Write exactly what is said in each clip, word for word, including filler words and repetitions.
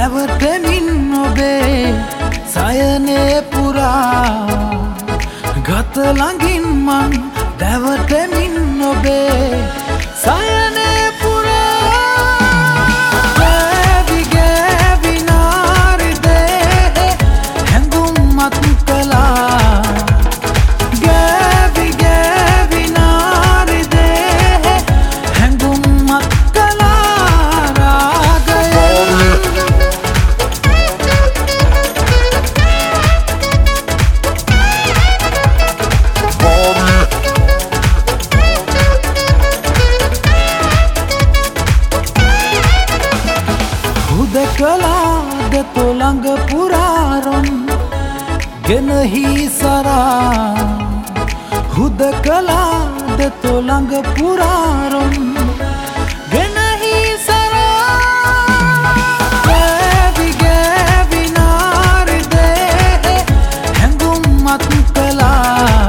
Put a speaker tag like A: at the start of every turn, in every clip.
A: දැවටමින් ඔබේ සයනේ පුරා ගත ළඟින් මං දැවටමින් ඔබේ සයනේ හුදකලාද තොළඟ පුරාරොන් ගෙනහි සරා හුදකලාද තොළඟ පුරාරොන් ගෙනහි සරා ගෑවි ගෑවි නාරිදේ හැඟුම්මත් කළා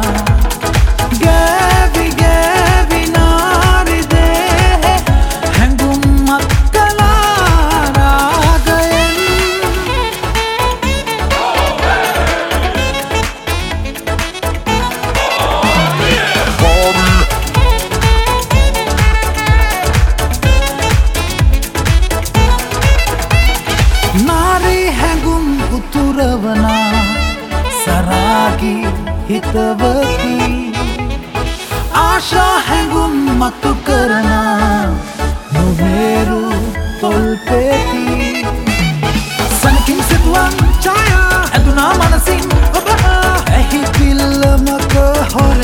A: ගෑවි ගෑවි නාරිදේ හැඟුම්මත් නාරි හැඟුම් උතුරවනා සරාගි හිතවති ආශා හැඟුම් මතු කරනා නොමේරු තොල්පෙති සනකින් සිතුවන් ඡායා ඇදුනා මනසින් ඔබ ඇහි පිල්ලමක හොර